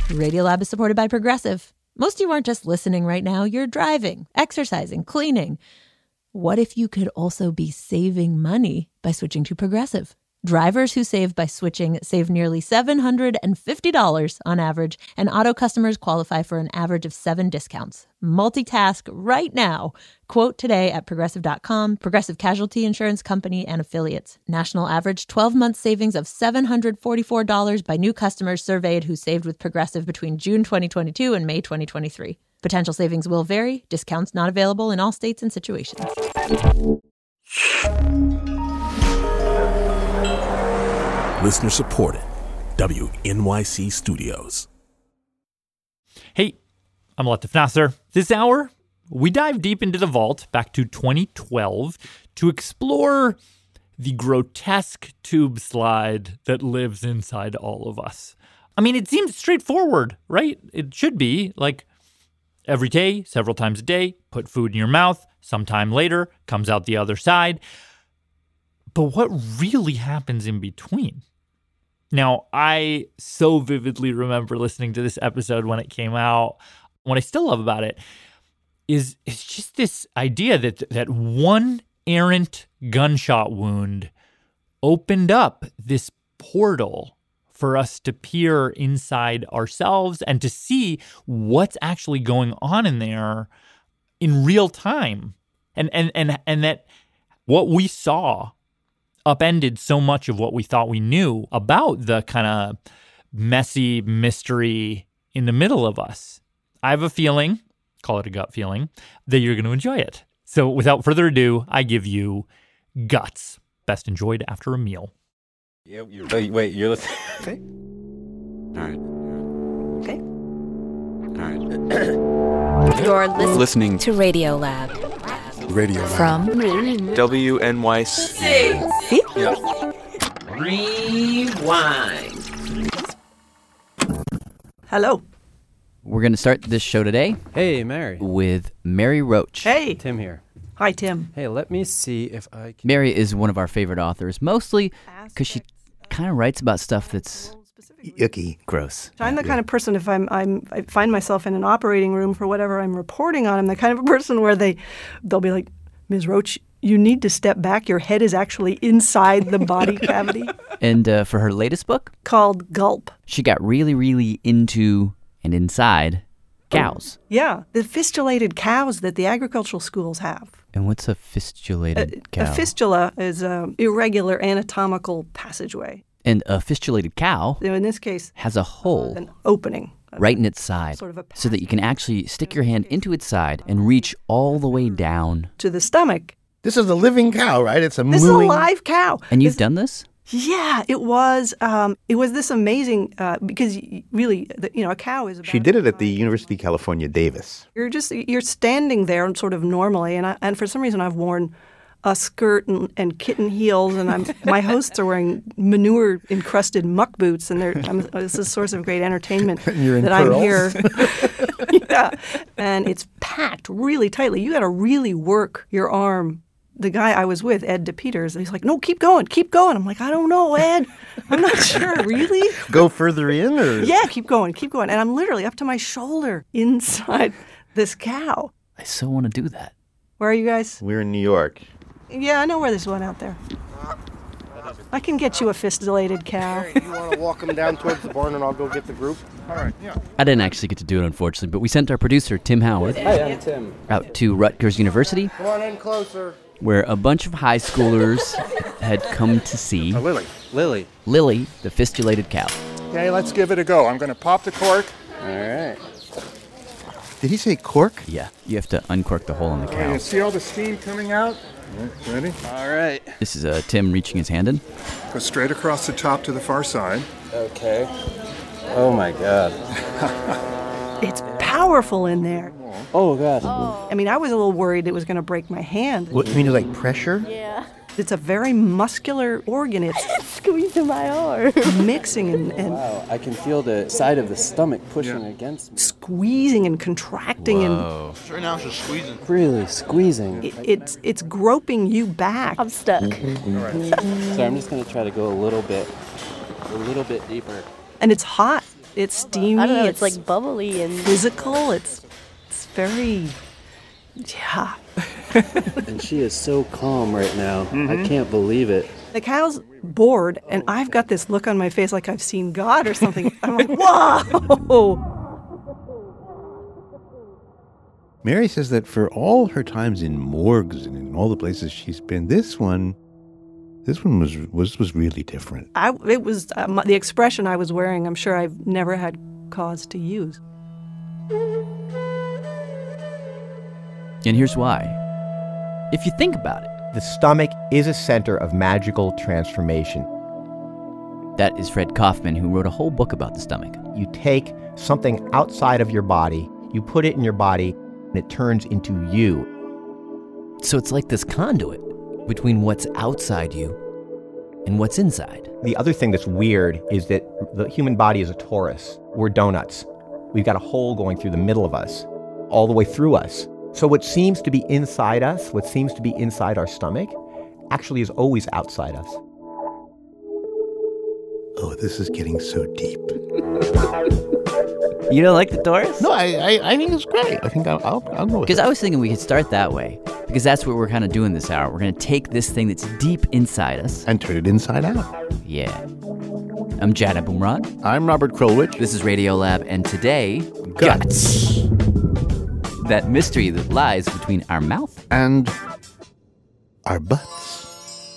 Radiolab is supported by Progressive. Most of you aren't just listening right now. You're driving, exercising, cleaning. What if you could also be saving money by switching to Progressive? Drivers who save by switching save nearly $750 on average, and auto customers qualify for an average of 7 discounts. Multitask right now. Quote today at Progressive.com. Progressive Casualty Insurance Company and Affiliates. National average 12-month savings of $744 by new customers surveyed who saved with Progressive between June 2022 and May 2023. Potential savings will vary. Discounts not available in all states and situations. Listener supported. WNYC Studios. Hey, I'm Latif Nasser. This hour, we dive deep into the vault back to 2012 to explore the grotesque tube slide that lives inside all of us. I mean, it seems straightforward, right? It should be like every day, several times a day, put food in your mouth, sometime later, comes out the other side. But what really happens in between? Now, I so vividly remember listening to this episode when it came out. What I still love about it is it's just this idea that one errant gunshot wound opened up this portal for us to peer inside ourselves and to see what's actually going on in there in real time. And that what we saw upended so much of what we thought we knew about the kind of messy mystery in the middle of us. I have a feeling, call it a gut feeling, that you're going to enjoy it. So without further ado, I give you Guts, best enjoyed after a meal. Yeah, wait, you're listening? Okay. All right. Okay. All right. You're listening To Radiolab. Radio from WNYC. See? Yeah. Rewind. Hello. We're going to start this show today Hey, Mary. with Mary Roach. Hey. Tim here. Hi, Tim. Hey, let me see if I can... Mary is one of our favorite authors, mostly because she kind of writes about stuff that's yucky, gross. I'm the kind of person, if I find myself in an operating room for whatever I'm reporting on, I'm the kind of a person where they'll be like, Ms. Roach, you need to step back. Your head is actually inside the body cavity. And for her latest book, called Gulp, she got really, really into and inside cows. Yeah, the fistulated cows that the agricultural schools have. And what's a fistulated cow? A fistula is an irregular anatomical passageway. And a fistulated cow, in this case, has a hole, an opening right in its side, sort of so that you can actually stick your hand into its side and reach all the way down to the stomach. This is a living cow, right? It's a This is a live cow. And you've done this? Yeah, it was this amazing because really, a cow is. She did it at the University of California, Davis. You're standing there sort of normally, and for some reason I've worn a skirt and kitten heels, and my hosts are wearing manure encrusted muck boots, and it's a source of great entertainment that I'm here. Yeah, and it's packed really tightly. You got to really work your arm. The guy I was with, Ed DePeters, he's like, no, keep going. I'm like, I don't know, Ed. I'm not sure. Really? Go further in? Or? Yeah, keep going. And I'm literally up to my shoulder inside this cow. I so want to do that. Where are you guys? We're in New York. Yeah, I know where there's one out there. I can get you a fistulated cow. Hey, you want to walk them down towards the barn and I'll go get the group? All right, yeah. I didn't actually get to do it, unfortunately, but we sent our producer, Tim Howard, Hi, I'm Tim. out to Rutgers University, Come on in closer. where a bunch of high schoolers had come to see Lily. Lily, the fistulated cow. Okay, let's give it a go. I'm going to pop the cork. All right. Did he say cork? Yeah, you have to uncork the hole in the cow. You see all the steam coming out? Ready? All right. This is Tim reaching his hand in. Go straight across the top to the far side. Okay. Oh, my God. It's powerful in there. Oh, God. I mean, I was a little worried it was going to break my hand. What, you mean like pressure? Yeah. It's a very muscular organ. It's squeezing my arm. Mixing and Wow, I can feel the side of the stomach pushing against me. Squeezing and contracting. Whoa. Right now it's just squeezing. Really squeezing. It's groping you back. I'm stuck. So I'm just going to try to go a little bit deeper. And it's hot. It's steamy. I don't know, it's like bubbly and physical. It's very, yeah. And she is so calm right now. I can't believe it. The cow's bored, and I've got this look on my face like I've seen God or something. I'm like, whoa! Mary says that for all her times in morgues and in all the places she's been, this one was really different. It was the expression I was wearing. I'm sure I've never had cause to use. And here's why. If you think about it, the stomach is a center of magical transformation. That is Fred Kaufman, who wrote a whole book about the stomach. You take something outside of your body, you put it in your body, and it turns into you. So it's like this conduit between what's outside you and what's inside. The other thing that's weird is that the human body is a torus. We're donuts. We've got a hole going through the middle of us, all the way through us. So what seems to be inside us, what seems to be inside our stomach, actually is always outside us. Oh, this is getting so deep. You don't like the torus? No, I think it's great. I think I'll go with it. Because I was thinking we could start that way. Because that's what we're kind of doing this hour. We're going to take this thing that's deep inside us. And turn it inside out. Yeah. I'm Jad Abumrad. I'm Robert Krulwich. This is Radiolab, and today, guts. That mystery that lies between our mouth and our butts.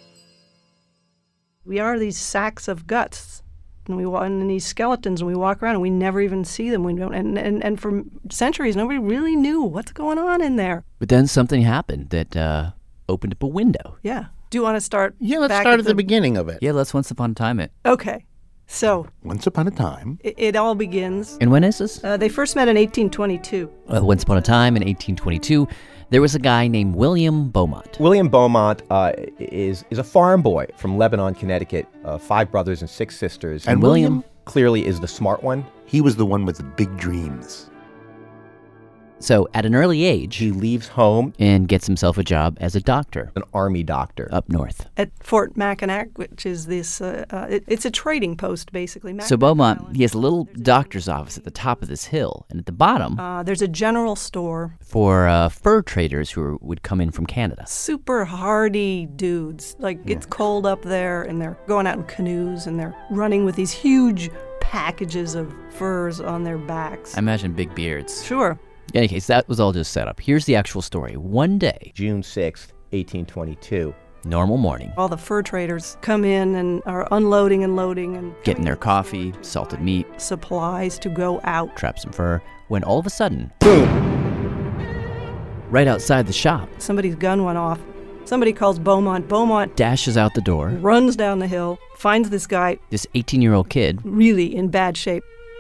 We are these sacks of guts, and these skeletons, and we walk around and we never even see them. We don't, and for centuries, nobody really knew what's going on in there. But then something happened that opened up a window. Yeah. Do you want to start? Yeah, let's start at the beginning of it. Yeah, let's once upon a time it. Okay. So, once upon a time, it all begins. And when is this? They first met in 1822. Once upon a time in 1822, there was a guy named William Beaumont. William Beaumont is a farm boy from Lebanon, Connecticut, 5 brothers and 6 sisters. And William clearly is the smart one. He was the one with the big dreams. So at an early age, he leaves home and gets himself a job as a doctor. An army doctor. Up north. At Fort Mackinac, which is this, it's a trading post, basically. So Beaumont, he has a little doctor's office at the top of this hill. And at the bottom, there's a general store. For fur traders who would come in from Canada. Super hardy dudes. Like, it's cold up there, and they're going out in canoes, and they're running with these huge packages of furs on their backs. I imagine big beards. Sure. In any case, that was all just set up. Here's the actual story. One day, June 6th, 1822. Normal morning. All the fur traders come in and are unloading and loading and getting their coffee, salted meat, supplies to go out. Trap some fur. When all of a sudden, boom! Right outside the shop, somebody's gun went off. Somebody calls Beaumont. Beaumont dashes out the door, runs down the hill, finds this guy, this 18-year-old kid, really in bad shape.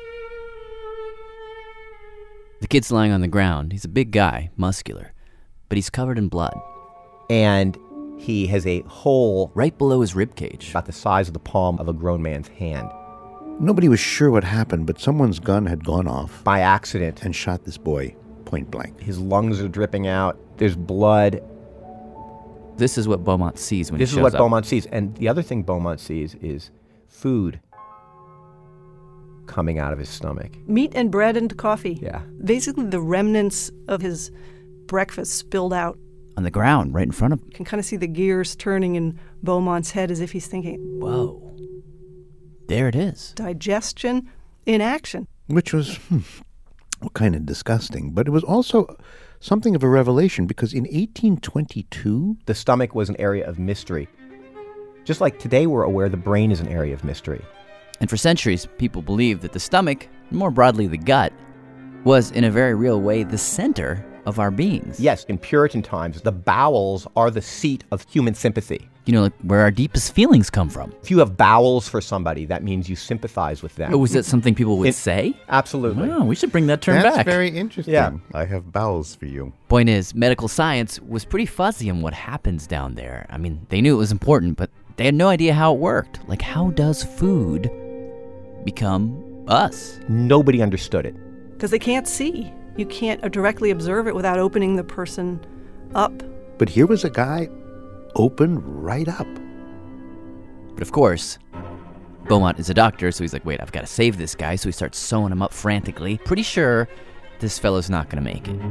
The kid's lying on the ground. He's a big guy, muscular, but he's covered in blood. And he has a hole right below his ribcage, about the size of the palm of a grown man's hand. Nobody was sure what happened, but someone's gun had gone off by accident and shot this boy point blank. His lungs are dripping out. There's blood. This is what Beaumont sees when he shows up. This is what Beaumont sees. And the other thing Beaumont sees is food coming out of his stomach. Meat and bread and coffee. Yeah. Basically the remnants of his breakfast spilled out. On the ground, right in front of him. You can kind of see the gears turning in Beaumont's head as if he's thinking, whoa, there it is. Digestion in action. Which was kind of disgusting, but it was also something of a revelation because in 1822, the stomach was an area of mystery. Just like today we're aware the brain is an area of mystery. And for centuries, people believed that the stomach, and more broadly the gut, was in a very real way the center of our beings. Yes, in Puritan times, the bowels are the seat of human sympathy. You know, like where our deepest feelings come from. If you have bowels for somebody, that means you sympathize with them. Oh, was that something people would say? Absolutely. Oh, we should bring that term back. That's very interesting. Yeah. I have bowels for you. Point is, medical science was pretty fuzzy on what happens down there. I mean, they knew it was important, but they had no idea how it worked. Like, how does food become us? Nobody understood it. Because they can't see. You can't directly observe it without opening the person up. But here was a guy open right up. But of course, Beaumont is a doctor, so he's like, wait, I've got to save this guy. So he starts sewing him up frantically. Pretty sure this fellow's not going to make it.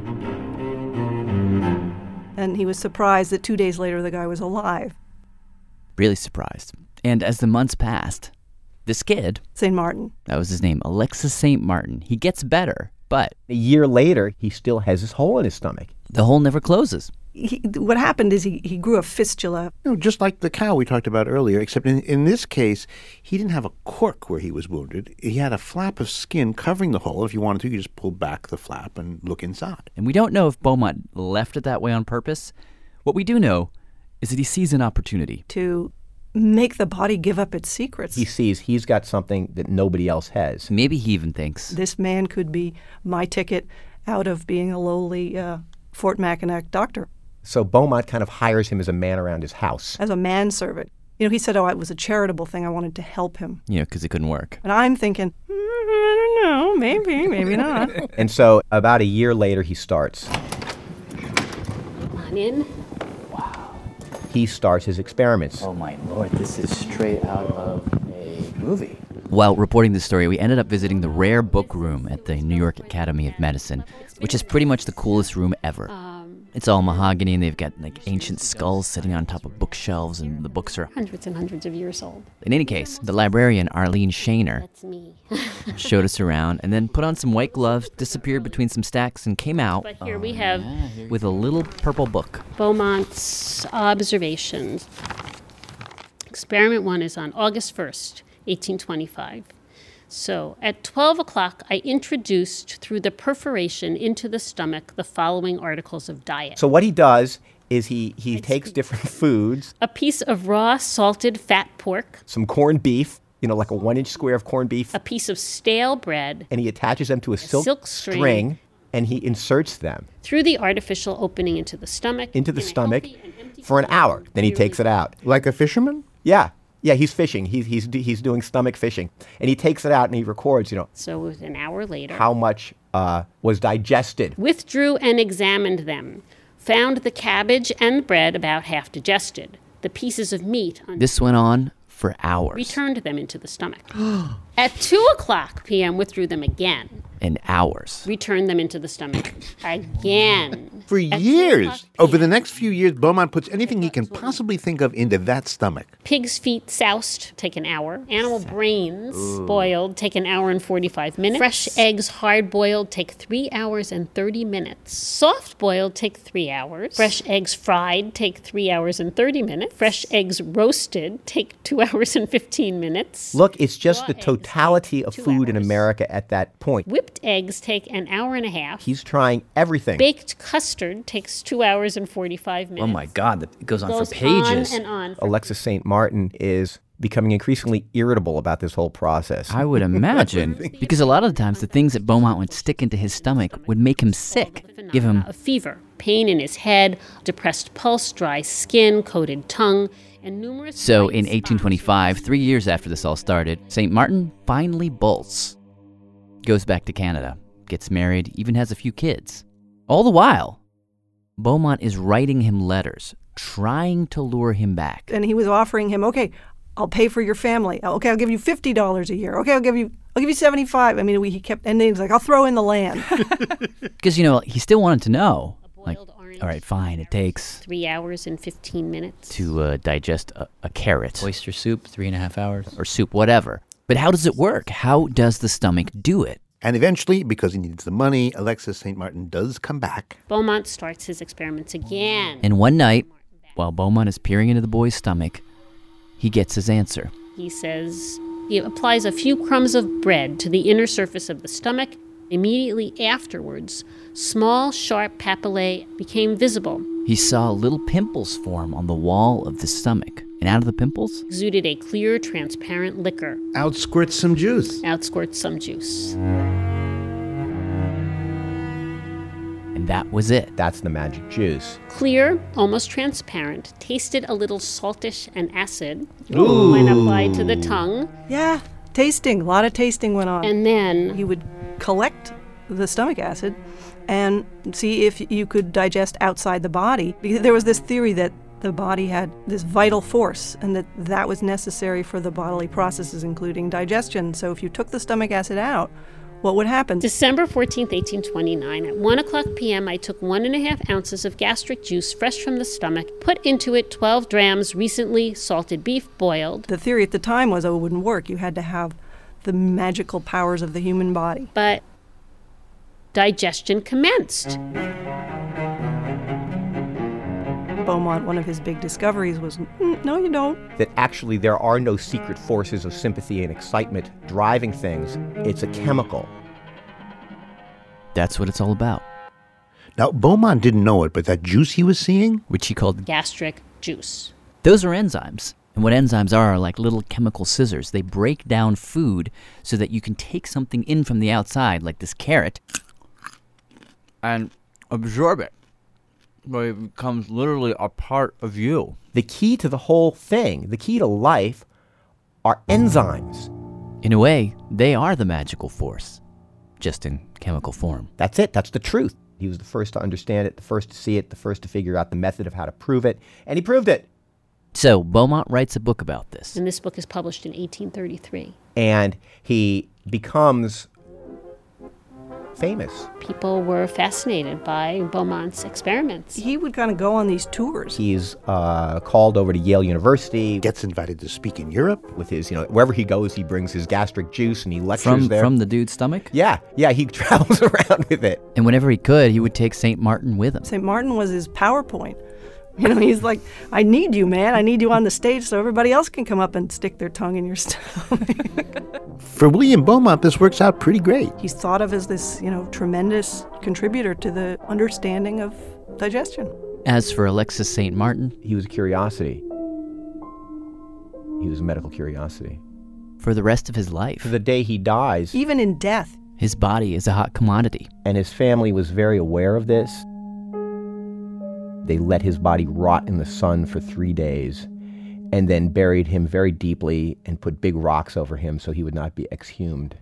And he was surprised that 2 days later the guy was alive. Really surprised. And as the months passed, this kid, St. Martin. That was his name, Alexis St. Martin. He gets better, but a year later, he still has this hole in his stomach. The hole never closes. What happened is he grew a fistula. Just like the cow we talked about earlier, except in this case, he didn't have a cork where he was wounded. He had a flap of skin covering the hole. If you wanted to, you could just pull back the flap and look inside. And we don't know if Beaumont left it that way on purpose. What we do know is that he sees an opportunity to make the body give up its secrets. He sees he's got something that nobody else has. Maybe he even thinks, this man could be my ticket out of being a lowly Fort Mackinac doctor. So Beaumont kind of hires him as a man around his house. As a manservant. He said, it was a charitable thing. I wanted to help him. Because it couldn't work. And I'm thinking, I don't know, maybe not. And so about a year later, he starts. Come on in. Wow. He starts his experiments. Oh, my Lord, this is straight out of a movie. While reporting this story, we ended up visiting the rare book room at the New York Academy of Medicine, which is pretty much the coolest room ever. It's all mahogany, and they've got ancient skulls sitting on top of bookshelves, and the books are hundreds and hundreds of years old. In any case, the librarian, Arlene Shaner, That's me. showed us around, and then put on some white gloves, disappeared between some stacks, and came out But here we have with a little purple book. Beaumont's observations. Experiment 1 is on August 1st, 1825. So at 12 o'clock, I introduced through the perforation into the stomach the following articles of diet. So what he does is he takes different foods. A piece of raw salted fat pork. Some corned beef, like a 1-inch square of corned beef. A piece of stale bread. And he attaches them to a silk string, and he inserts them. Through the artificial opening into the stomach. For an hour. Then he takes it out. Like a fisherman? Yeah. Yeah, he's fishing. He's doing stomach fishing. And he takes it out and he records, So an hour later. How much was digested. Withdrew and examined them. Found the cabbage and bread about half digested. The pieces of meat. This went on for hours. Returned them into the stomach. At 2 o'clock p.m., withdrew them again. In hours. Returned them into the stomach again. For years. Over the next few years, Beaumont puts anything he can possibly think of into that stomach. Pig's feet soused, take an hour. Animal brains boiled, take an hour and 45 minutes. Fresh eggs hard-boiled, take 3 hours and 30 minutes. Soft-boiled, take 3 hours. Fresh eggs fried, take 3 hours and 30 minutes. Fresh eggs roasted, take 2 hours and 15 minutes. Look, it's just the totality of food in America at that point. Whipped eggs take an hour and a half. He's trying everything. Baked custard takes 2 hours and 45 minutes. Oh my God, it goes on for pages. On and on. Alexis St. Martin is becoming increasingly irritable about this whole process. I would imagine, because a lot of the times the things that Beaumont would stick into his stomach would make him sick, give him a fever, pain in his head, depressed pulse, dry skin, coated tongue, and numerous. So in 1825, 3 years after this all started, St. Martin finally bolts. Goes back to Canada, gets married, even has a few kids. All the while, Beaumont is writing him letters, trying to lure him back. And he was offering him, okay, I'll pay for your family. Okay, I'll give you $50 a year. Okay, I'll give you $75. I mean, he kept, and then he was like, I'll throw in the land. Because, he still wanted to know. Like, all right, fine, it takes 3 hours and 15 minutes to digest a carrot. Oyster soup, 3.5 hours. Or soup, whatever. But how does it work? How does the stomach do it? And eventually, because he needs the money, Alexis St. Martin does come back. Beaumont starts his experiments again. And one night, while Beaumont is peering into the boy's stomach, he gets his answer. He says he applies a few crumbs of bread to the inner surface of the stomach. Immediately afterwards, small, sharp papillae became visible. He saw little pimples form on the wall of the stomach. And out of the pimples exuded a clear, transparent liquor. Out squirts some juice. And that was it. That's the magic juice. Clear, almost transparent, tasted a little saltish and acid. Ooh. When applied to the tongue. Yeah, tasting. A lot of tasting went on. And then he would collect the stomach acid and see if you could digest outside the body. Because there was this theory that the body had this vital force and that was necessary for the bodily processes, including digestion. So if you took the stomach acid out, what would happen? December 14th, 1829, at 1:00 p.m., I took 1.5 ounces of gastric juice fresh from the stomach, put into it 12 drams recently salted beef boiled. The theory at the time was, it wouldn't work. You had to have the magical powers of the human body. But digestion commenced. Beaumont, one of his big discoveries was, no, you don't. That actually there are no secret forces of sympathy and excitement driving things. It's a chemical. That's what it's all about. Now, Beaumont didn't know it, but that juice he was seeing, which he called gastric juice. Those are enzymes. And what enzymes are like little chemical scissors. They break down food so that you can take something in from the outside, like this carrot, and absorb it. But it becomes literally a part of you. The key to the whole thing, the key to life, are enzymes. In a way, they are the magical force, just in chemical form. That's it. That's the truth. He was the first to understand it, the first to see it, the first to figure out the method of how to prove it, and he proved it. So Beaumont writes a book about this. And this book is published in 1833. And he becomes famous. People were fascinated by Beaumont's experiments. He would kind of go on these tours. He's called over to Yale University. Gets invited to speak in Europe. With his, wherever he goes, he brings his gastric juice and he lectures there. From the dude's stomach? Yeah, he travels around with it. And whenever he could, he would take St. Martin with him. St. Martin was his PowerPoint. He's like, I need you, man. I need you on the stage so everybody else can come up and stick their tongue in your stomach. For William Beaumont, this works out pretty great. He's thought of as this, tremendous contributor to the understanding of digestion. As for Alexis St. Martin, he was a curiosity. He was a medical curiosity. For the rest of his life. To the day he dies. Even in death. His body is a hot commodity. And his family was very aware of this. They let his body rot in the sun for 3 days and then buried him very deeply and put big rocks over him so he would not be exhumed.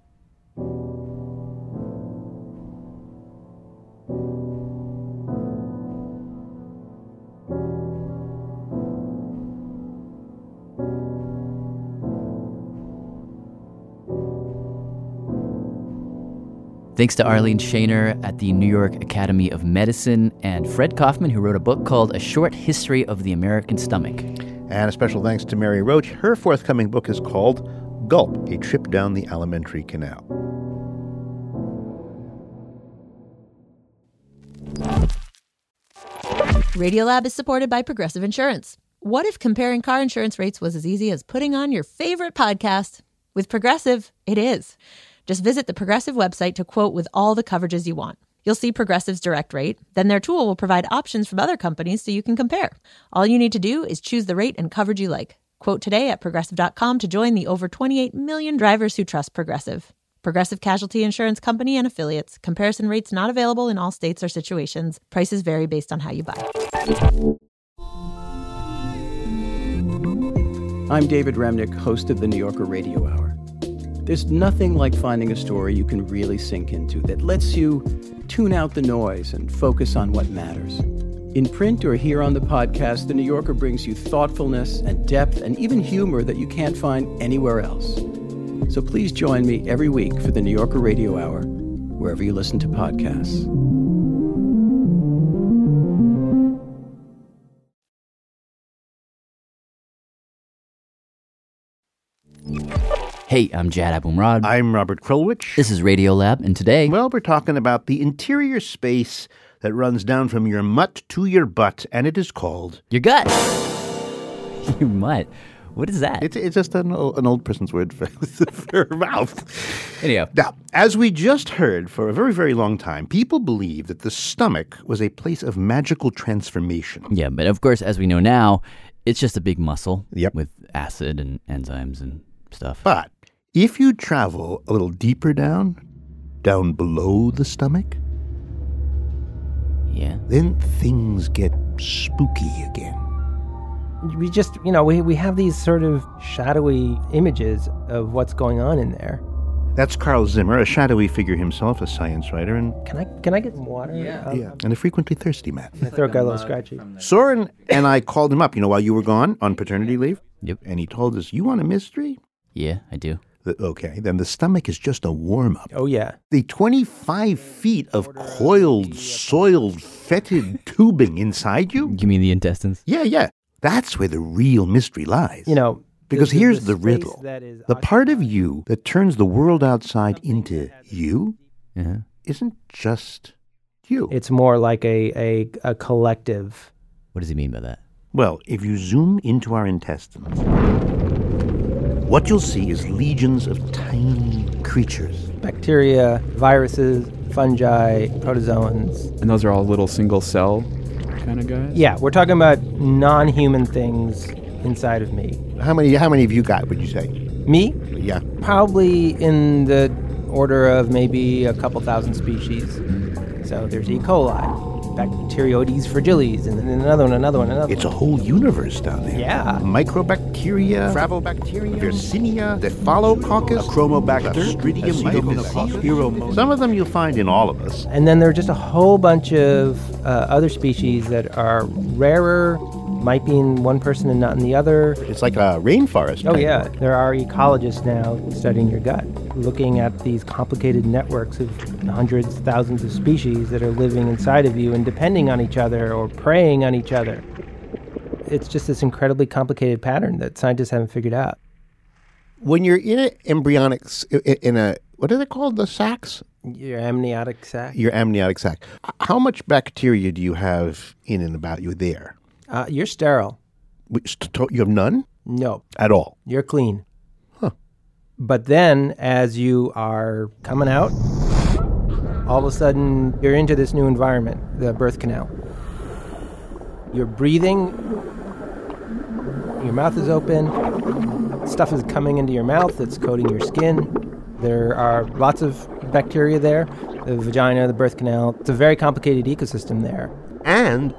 Thanks to Arlene Shaner at the New York Academy of Medicine and Fred Kaufman, who wrote a book called A Short History of the American Stomach. And a special thanks to Mary Roach. Her forthcoming book is called Gulp, A Trip Down the Alimentary Canal. Radiolab is supported by Progressive Insurance. What if comparing car insurance rates was as easy as putting on your favorite podcast? With Progressive, it is. Just visit the Progressive website to quote with all the coverages you want. You'll see Progressive's direct rate. Then their tool will provide options from other companies so you can compare. All you need to do is choose the rate and coverage you like. Quote today at Progressive.com to join the over 28 million drivers who trust Progressive. Progressive Casualty Insurance Company and Affiliates. Comparison rates not available in all states or situations. Prices vary based on how you buy. I'm David Remnick, host of the New Yorker Radio Hour. There's nothing like finding a story you can really sink into that lets you tune out the noise and focus on what matters. In print or here on the podcast, The New Yorker brings you thoughtfulness and depth and even humor that you can't find anywhere else. So please join me every week for the New Yorker Radio Hour, wherever you listen to podcasts. Hey, I'm Jad Abumrad. I'm Robert Krulwich. This is Radiolab, and today... Well, we're talking about the interior space that runs down from your mutt to your butt, and it is called... Your gut. Your mutt. What is that? It's just an old person's word for mouth. Anyhow. Now, as we just heard, for a very, very long time, people believed that the stomach was a place of magical transformation. Yeah, but of course, as we know now, it's just a big muscle Yep. with acid and enzymes and stuff. But if you travel a little deeper down below the stomach, then things get spooky again. We just, we have these sort of shadowy images of what's going on in there. That's Carl Zimmer, a shadowy figure himself, a science writer, and Can I get some water? Yeah. and a frequently thirsty man. My throat got a little scratchy. Soren and I called him up, while you were gone on paternity leave. Yep. And he told us, you want a mystery? Yeah, I do. Okay, then the stomach is just a warm-up. Oh, yeah. The 25 feet of coiled, soiled, fetid tubing inside you? You mean the intestines? Yeah. That's where the real mystery lies. Because the here's the space riddle. that is The part of you that turns the world outside into you isn't just you. It's more like a collective. What does he mean by that? Well, if you zoom into our intestines, what you'll see is legions of tiny creatures. Bacteria, viruses, fungi, protozoans. And those are all little single cell kind of guys? Yeah, we're talking about non-human things inside of me. How many have you got, would you say? Me? Yeah. Probably in the order of maybe a couple thousand species. So there's E. coli, Bacteroides fragilis, and then another one. It's a whole universe down there. Yeah. Microbacteria, Fravobacteria, Yersinia, Cephalococcus, Chromobacter, Clostridium, some of them you'll find in all of us. And then there are just a whole bunch of other species that are rarer, might be in one person and not in the other. It's like a rainforest. Oh, yeah. There are ecologists now studying your gut, looking at these complicated networks of hundreds, thousands of species that are living inside of you and depending on each other or preying on each other. It's just this incredibly complicated pattern that scientists haven't figured out. When you're in an embryonic, what are they called, the sacs? Your amniotic sac. Your amniotic sac. How much bacteria do you have in and about you there? You're sterile. You have none? No. At all? You're clean. Huh. But then, as you are coming out, all of a sudden, you're into this new environment, the birth canal. You're breathing. Your mouth is open. Stuff is coming into your mouth that's coating your skin. There are lots of bacteria there. The vagina, the birth canal. It's a very complicated ecosystem there. And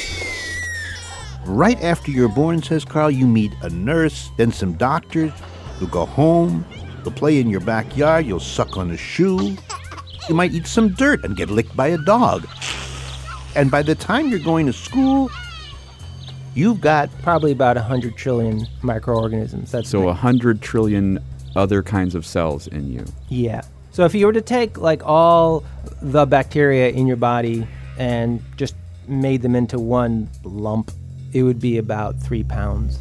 right after you're born, says Carl, you meet a nurse, then some doctors. You'll go home. You'll play in your backyard. You'll suck on a shoe. You might eat some dirt and get licked by a dog. And by the time you're going to school, you've got probably about 100 trillion microorganisms. That's so 100 trillion other kinds of cells in you. Yeah. So if you were to take like all the bacteria in your body and just made them into one lump, it would be about 3 pounds.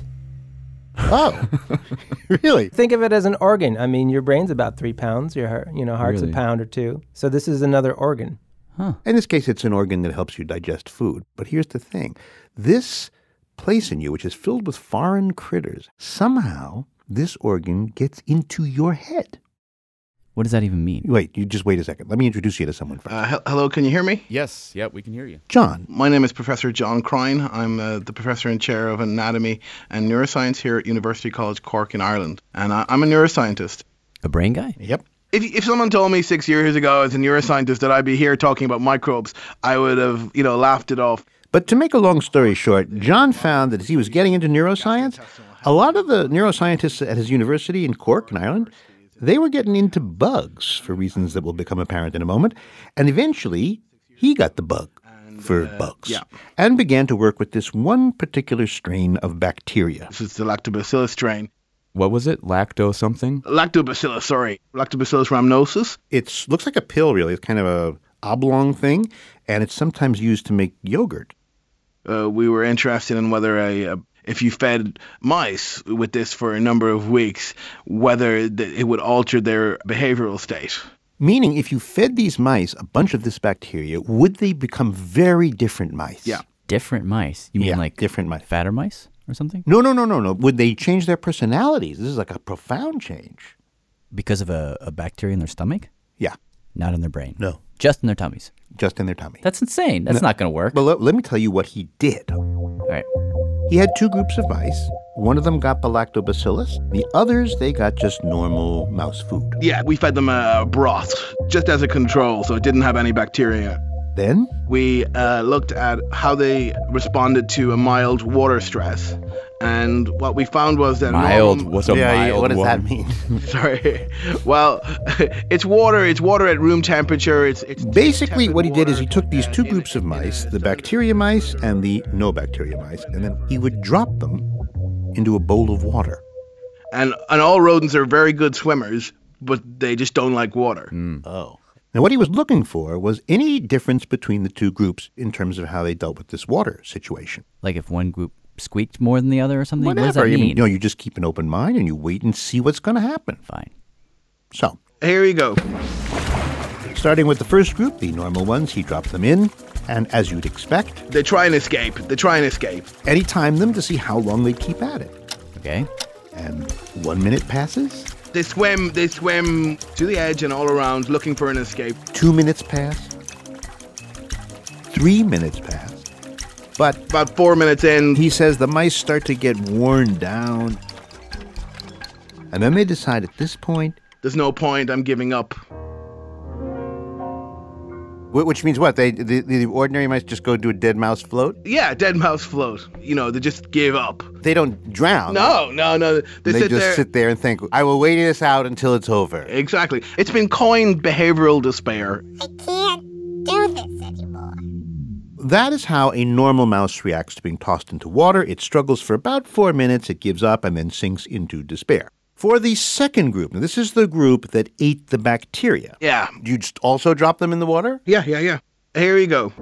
Oh, really? Think of it as an organ. I mean, your brain's about 3 pounds. Your heart's Really? a pound or two. So this is another organ. Huh. In this case, it's an organ that helps you digest food. But here's the thing. This place in you, which is filled with foreign critters, somehow this organ gets into your head. What does that even mean? Wait, you just wait a second. Let me introduce you to someone first. Hello, can you hear me? Yes, yep, we can hear you. John. My name is Professor John Crine. I'm the professor and chair of anatomy and neuroscience here at University College Cork in Ireland. And I'm a neuroscientist. A brain guy? Yep. If someone told me 6 years ago as a neuroscientist that I'd be here talking about microbes, I would have, laughed it off. But to make a long story short, John found that as he was getting into neuroscience, a lot of the neuroscientists at his university in Cork in Ireland, they were getting into bugs for reasons that will become apparent in a moment. And eventually, he got the bug for bugs and began to work with this one particular strain of bacteria. This is the Lactobacillus strain. What was it? Lacto something? Lactobacillus, sorry. Lactobacillus rhamnosus. It looks like a pill, really. It's kind of a oblong thing, and it's sometimes used to make yogurt. We were interested in whether if you fed mice with this for a number of weeks, whether it would alter their behavioral state. Meaning, if you fed these mice a bunch of this bacteria, would they become very different mice? Yeah. Different mice? You mean like different mice. Fatter mice or something? No. Would they change their personalities? This is like a profound change. Because of a bacteria in their stomach? Yeah. Not in their brain? No. Just in their tummies? Just in their tummy. That's insane. That's not going to work. Well, let me tell you what he did. All right. He had two groups of mice. One of them got the lactobacillus. The others, they got just normal mouse food. Yeah, we fed them broth, just as a control, so it didn't have any bacteria. Then we looked at how they responded to a mild water stress. And what we found was that What's a mild? What does one? that mean? Sorry. Well, it's water. It's water at room temperature. It's Basically, what he did is he took these two groups of mice, the bacteria mice and the no bacteria mice, and then he would drop them into a bowl of water. And all rodents are very good swimmers, but they just don't like water. Oh. Now, what he was looking for was any difference between the two groups in terms of how they dealt with this water situation. Like if one group squeaked more than the other or something? Whatever. What does that mean? You just keep an open mind and you wait and see what's going to happen. Fine. So. Here we go. Starting with the first group, the normal ones, he dropped them in. And as you'd expect, they try and escape. And he timed them to see how long they'd keep at it. Okay. And 1 minute passes. They swim to the edge and all around looking for an escape. 2 minutes pass. 3 minutes pass. But about 4 minutes in, he says the mice start to get worn down. And then they decide at this point, there's no point, I'm giving up. Which means what? The ordinary mice just go do a dead mouse float? Yeah, dead mouse float. They just give up. They don't drown. No. They just sit there and think, I will wait this out until it's over. Exactly. It's been coined behavioral despair. I can't do this anymore. That is how a normal mouse reacts to being tossed into water. It struggles for about 4 minutes, it gives up, and then sinks into despair. For the second group, now this is the group that ate the bacteria. Yeah. You just also drop them in the water? Yeah. Here you go.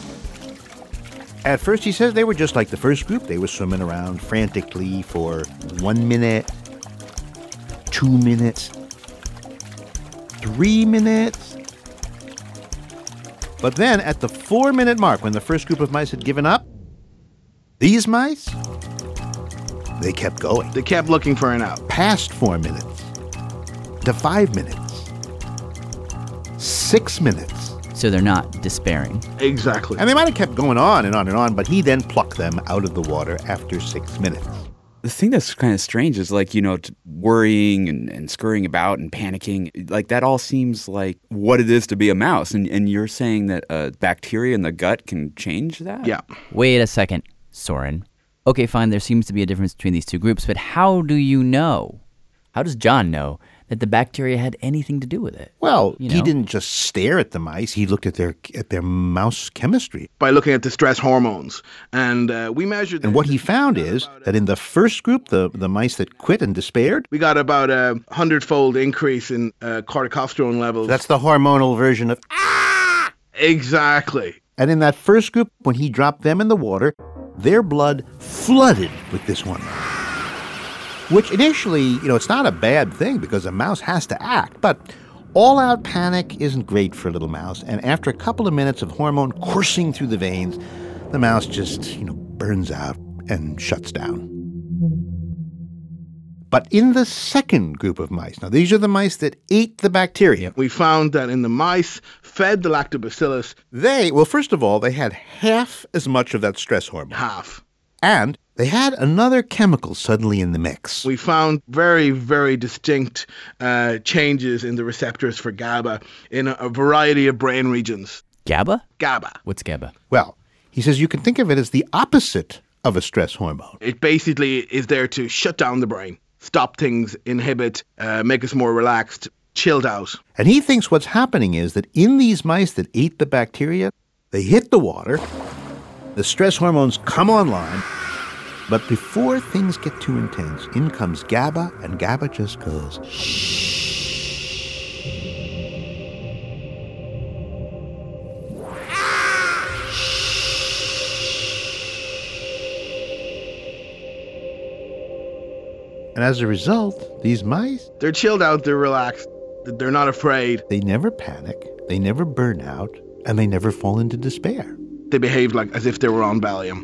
At first, he says they were just like the first group. They were swimming around frantically for 1 minute, 2 minutes, 3 minutes. But then at the 4 minute mark, when the first group of mice had given up, these mice, they kept going. They kept looking for an out. Past 4 minutes, to 5 minutes, 6 minutes. So they're not despairing. Exactly. And they might have kept going on and on and on, but he then plucked them out of the water after 6 minutes. The thing that's kind of strange is worrying and scurrying about and panicking. Like that all seems like what it is to be a mouse. And you're saying that bacteria in the gut can change that? Yeah. Wait a second, Soren. Okay, fine, there seems to be a difference between these two groups, but how do you know? How does John know that the bacteria had anything to do with it? Well, he didn't just stare at the mice. He looked at their mouse chemistry. By looking at the stress hormones. And we measured... And what he found is that in the first group, the mice that quit and despaired... We got about a 100-fold increase in corticosterone levels. That's the hormonal version of... Ah! Exactly. And in that first group, when he dropped them in the water, their blood flooded with this one. Which initially, it's not a bad thing because a mouse has to act, but all-out panic isn't great for a little mouse, and after a couple of minutes of hormone coursing through the veins, the mouse just, burns out and shuts down. But in the second group of mice, now these are the mice that ate the bacteria. We found that in the mice fed the lactobacillus. First of all, they had half as much of that stress hormone. Half. And they had another chemical suddenly in the mix. We found very, very distinct changes in the receptors for GABA in a variety of brain regions. GABA? GABA. What's GABA? Well, he says you can think of it as the opposite of a stress hormone. It basically is there to shut down the brain, stop things, inhibit, make us more relaxed, chilled out. And he thinks what's happening is that in these mice that ate the bacteria, they hit the water, the stress hormones come online, but before things get too intense, in comes GABA, and GABA just goes shh. And as a result, these mice... They're chilled out, they're relaxed, they're not afraid. They never panic, they never burn out, and they never fall into despair. They behave as if they were on Valium.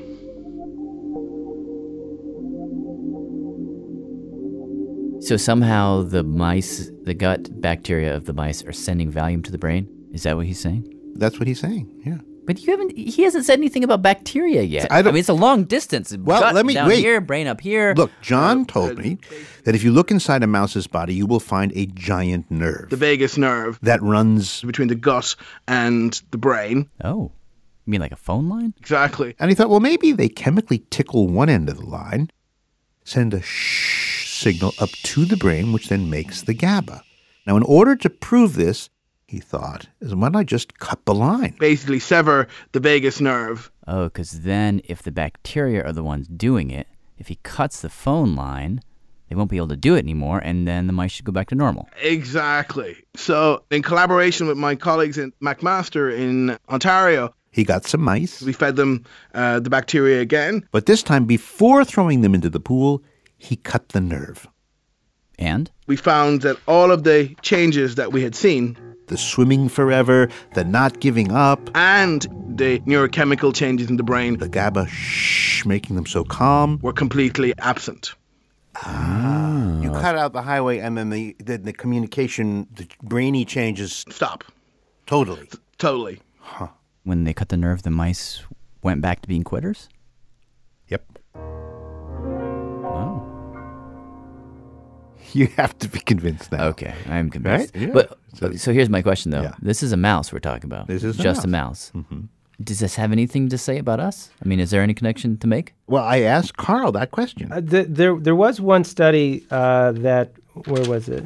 So somehow the gut bacteria of the mice are sending Valium to the brain? Is that what he's saying? That's what he's saying, yeah. But he hasn't said anything about bacteria yet. I mean, it's a long distance. Well, Gut let me down wait. here, brain up here. Look, John told me that if you look inside a mouse's body, you will find a giant nerve. The vagus nerve. That runs between the gut and the brain. Oh. You mean like a phone line? Exactly. And he thought, well, maybe they chemically tickle one end of the line, send a shh signal up to the brain, which then makes the GABA. Now, in order to prove this, he thought, why don't I just cut the line? Basically sever the vagus nerve. Oh, because then if the bacteria are the ones doing it, if he cuts the phone line, they won't be able to do it anymore, and then the mice should go back to normal. Exactly. So, in collaboration with my colleagues in McMaster in Ontario, he got some mice. We fed them the bacteria again. But this time, before throwing them into the pool, he cut the nerve. And? We found that all of the changes that we had seen, the swimming forever, the not giving up, and the neurochemical changes in the brain, the GABA making them so calm, were completely absent. You cut out the highway, and then the communication, the brainy changes stop. Totally. Totally. Huh. When they cut the nerve, the mice went back to being quitters? Yep. Oh. You have to be convinced now. Okay, I'm convinced. Right? Yeah. But so here's my question, though. Yeah. This is a mouse we're talking about. This is just a mouse. Mm-hmm. Does this have anything to say about us? I mean, is there any connection to make? Well, I asked Carl that question. There was one study that, where was it?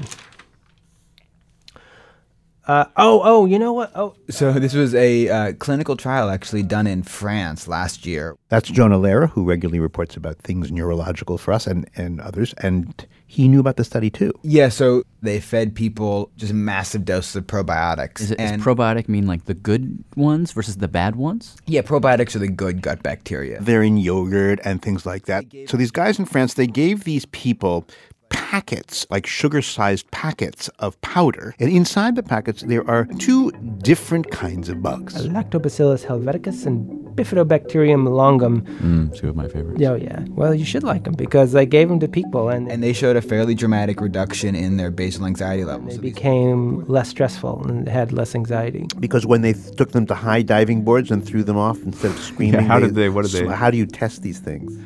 You know what? So this was a clinical trial actually done in France last year. That's Jonah Lehrer, who regularly reports about things neurological for us and others, and he knew about the study too. Yeah, so they fed people just massive doses of probiotics. Does probiotic mean like the good ones versus the bad ones? Yeah, probiotics are the good gut bacteria. They're in yogurt and things like that. So these guys in France, they gave these people packets, like sugar-sized packets of powder. And inside the packets, there are two different kinds of bugs. Lactobacillus helveticus and Bifidobacterium longum. Two of my favorites. Oh, yeah. Well, you should like them because they gave them to people. And they showed a fairly dramatic reduction in their basal anxiety levels. They became less stressful and had less anxiety. Because when they took them to high diving boards and threw them off instead of screaming. Yeah, what did they? How do you test these things?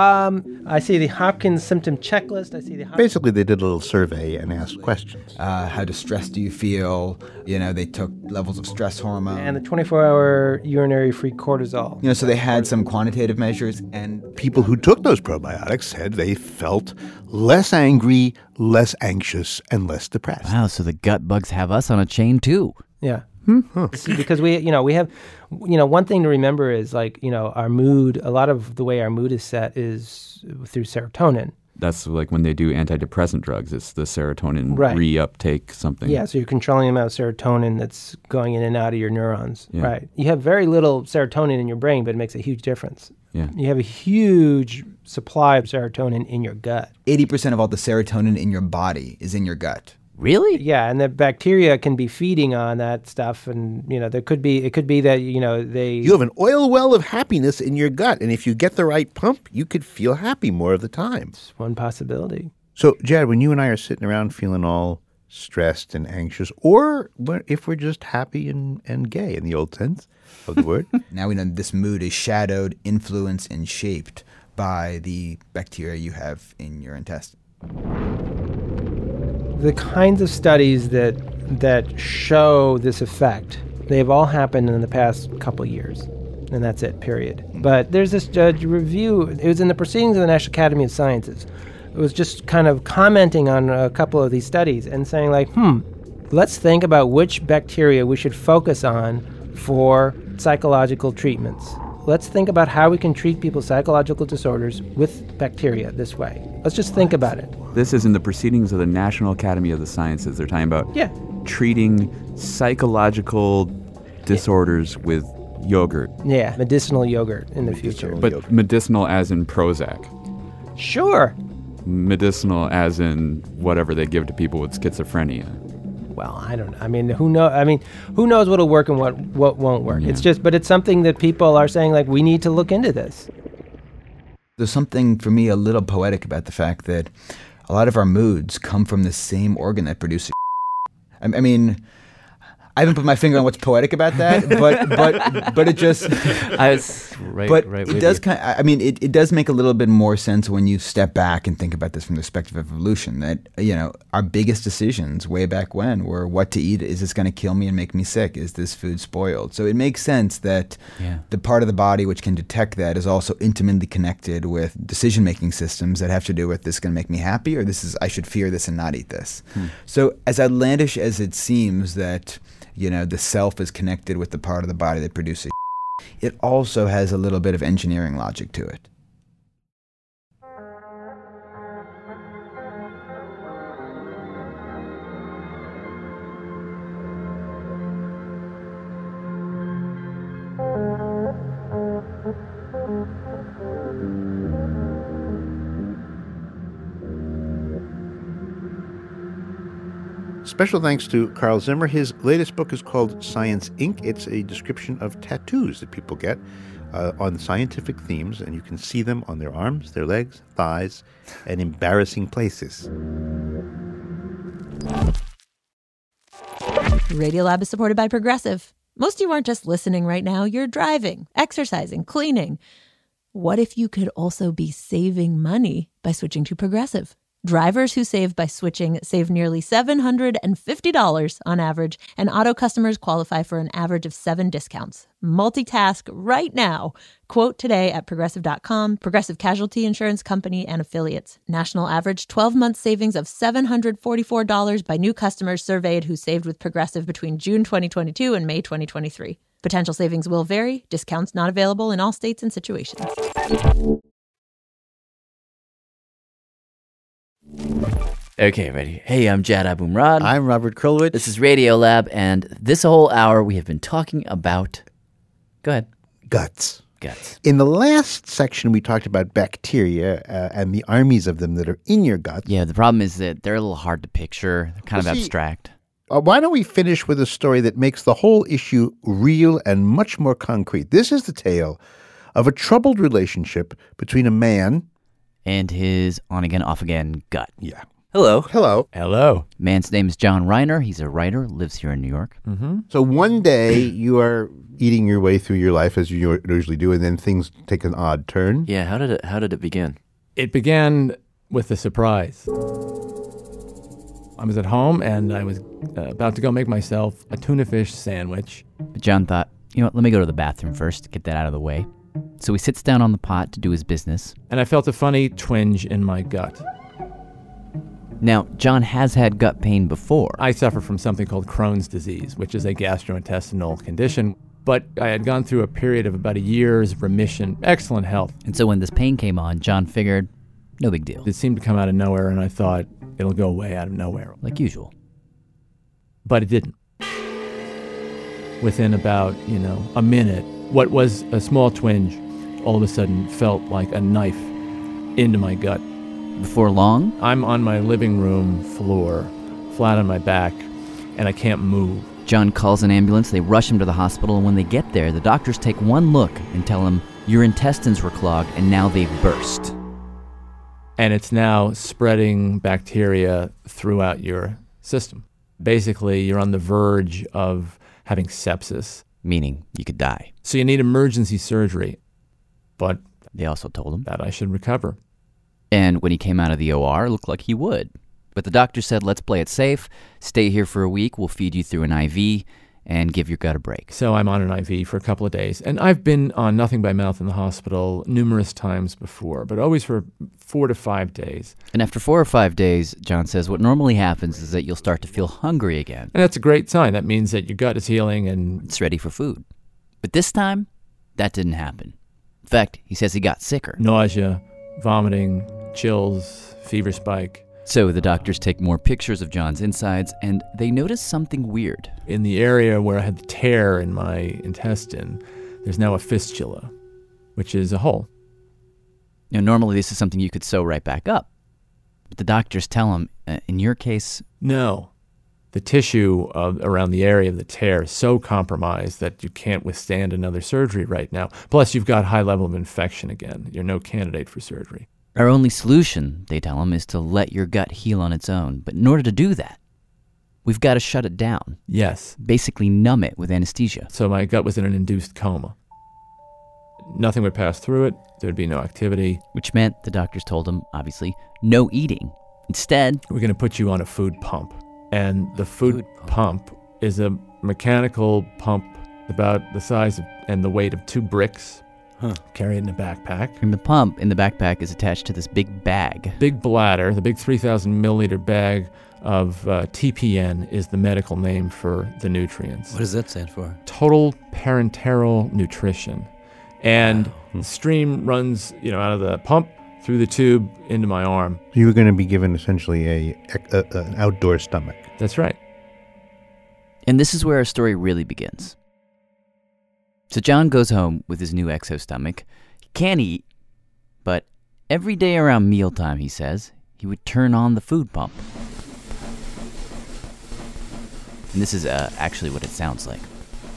I see the Hopkins symptom checklist. I see the Basically, they did a little survey and asked questions. How distressed do you feel? You know, they took levels of stress hormone. And the 24-hour urinary free cortisol. You know, so they had some quantitative measures, and people who took those probiotics said they felt less angry, less anxious, and less depressed. Wow, so the gut bugs have us on a chain too. Yeah. Because we have, one thing to remember is our mood, a lot of the way our mood is set is through serotonin. That's like when they do antidepressant drugs, it's the serotonin Right. reuptake something. Yeah, so you're controlling the amount of serotonin that's going in and out of your neurons. Yeah. Right. You have very little serotonin in your brain, but it makes a huge difference. Yeah. You have a huge supply of serotonin in your gut. 80% of all the serotonin in your body is in your gut. Really? Yeah, and the bacteria can be feeding on that stuff, and it could be that You have an oil well of happiness in your gut, and if you get the right pump, you could feel happy more of the time. It's one possibility. So, Jad, when you and I are sitting around feeling all stressed and anxious, or if we're just happy and gay in the old sense of the word, now we know this mood is shadowed, influenced, and shaped by the bacteria you have in your intestine. The kinds of studies that show this effect, they've all happened in the past couple years, and that's it, period. But there's this review, it was in the Proceedings of the National Academy of Sciences. It was just kind of commenting on a couple of these studies and saying let's think about which bacteria we should focus on for psychological treatments. Let's think about how we can treat people's psychological disorders with bacteria this way. Let's just think about it. This is in the Proceedings of the National Academy of the Sciences. They're talking about treating psychological disorders with yogurt. Yeah, medicinal yogurt in the future. But medicinal as in Prozac. Sure. Medicinal as in whatever they give to people with schizophrenia. Well, I don't know. I mean, who knows what'll work and what won't work. Yeah. But it's something that people are saying, we need to look into this. There's something, for me, a little poetic about the fact that a lot of our moods come from the same organ that produces I mean, I haven't put my finger on what's poetic about that, but it just. I was right. But right it with does you. kind. I mean, it does make a little bit more sense when you step back and think about this from the perspective of evolution. That our biggest decisions way back when were what to eat. Is this going to kill me and make me sick? Is this food spoiled? So it makes sense that the part of the body which can detect that is also intimately connected with decision-making systems that have to do with this is going to make me happy or I should fear this and not eat this. So as outlandish as it seems that the self is connected with the part of the body that produces it also has a little bit of engineering logic to it. Special thanks to Carl Zimmer. His latest book is called Science Inc. It's a description of tattoos that people get on scientific themes, and you can see them on their arms, their legs, thighs, and embarrassing places. Radiolab is supported by Progressive. Most of you aren't just listening right now, you're driving, exercising, cleaning. What if you could also be saving money by switching to Progressive? Drivers who save by switching save nearly $750 on average, and auto customers qualify for an average of 7 discounts. Multitask right now. Quote today at Progressive.com, Progressive Casualty Insurance Company and Affiliates. National average 12-month savings of $744 by new customers surveyed who saved with Progressive between June 2022 and May 2023. Potential savings will vary. Discounts not available in all states and situations. Okay, ready. Hey, I'm Jad Abumrad. I'm Robert Krulwich. This is Radiolab, and this whole hour we have been talking about... Go ahead. Guts. Guts. In the last section, we talked about bacteria and the armies of them that are in your gut. Yeah, the problem is that they're a little hard to picture. They're kind of abstract. Why don't we finish with a story that makes the whole issue real and much more concrete? This is the tale of a troubled relationship between a man... and his on-again, off-again gut. Yeah. Hello. Hello. Hello. Man's name is John Reiner. He's a writer, lives here in New York. Mm-hmm. So one day you are eating your way through your life as you usually do, and then things take an odd turn. Yeah, how did it begin? It began with a surprise. I was at home, and I was about to go make myself a tuna fish sandwich. But John thought, let me go to the bathroom first, get that out of the way. So he sits down on the pot to do his business. And I felt a funny twinge in my gut. Now, John has had gut pain before. I suffer from something called Crohn's disease, which is a gastrointestinal condition. But I had gone through a period of about a year's remission, excellent health. And so when this pain came on, John figured, no big deal. It seemed to come out of nowhere, and I thought, it'll go away out of nowhere. Like usual. But it didn't. Within about, a minute, what was a small twinge all of a sudden felt like a knife into my gut. Before long? I'm on my living room floor, flat on my back, and I can't move. John calls an ambulance. They rush him to the hospital, and when they get there, the doctors take one look and tell him, your intestines were clogged, and now they've burst. And it's now spreading bacteria throughout your system. Basically, you're on the verge of having sepsis. Meaning you could die. So you need emergency surgery. But they also told him that I should recover. And when he came out of the OR, it looked like he would. But the doctor said, let's play it safe. Stay here for a week. We'll feed you through an IV and give your gut a break. So I'm on an IV for a couple of days. And I've been on nothing by mouth in the hospital numerous times before, but always for 4 to 5 days. And after 4 or 5 days, John says, what normally happens is that you'll start to feel hungry again. And that's a great sign. That means that your gut is healing and it's ready for food. But this time, that didn't happen. In fact, he says he got sicker. Nausea, vomiting, chills, fever spike. So the doctors take more pictures of John's insides, and they notice something weird. In the area where I had the tear in my intestine, there's now a fistula, which is a hole. Normally this is something you could sew right back up. But the doctors tell him, in your case... No. The tissue around the area of the tear is so compromised that you can't withstand another surgery right now. Plus, you've got high level of infection again. You're no candidate for surgery. Our only solution, they tell him, is to let your gut heal on its own. But in order to do that, We've got to shut it down. Yes. Basically numb it with anesthesia. So my gut was in an induced coma. Nothing would pass through it. There'd be no activity. Which meant, the doctors told him, obviously, no eating. Instead, we're going to put you on a food pump. And the food pump is a mechanical pump about the size of, and the weight of 2 bricks. Carry it in a backpack. And the pump in the backpack is attached to this big bag. Big bladder, the big 3,000 milliliter bag of TPN is the medical name for the nutrients. What does that stand for? Total parenteral nutrition. And the stream runs, out of the pump through the tube into my arm. So you were going to be given essentially an outdoor stomach. That's right. And this is where our story really begins. So John goes home with his new exostomach. He can't eat, but every day around mealtime, he says, he would turn on the food pump. And this is actually what it sounds like.